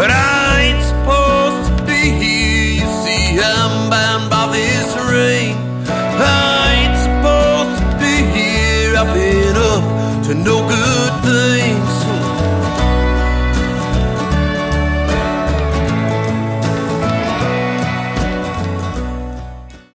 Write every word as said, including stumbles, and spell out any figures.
But I ain't supposed to be here. You see, I'm bound by this ring. I ain't supposed to be here. I've been up to no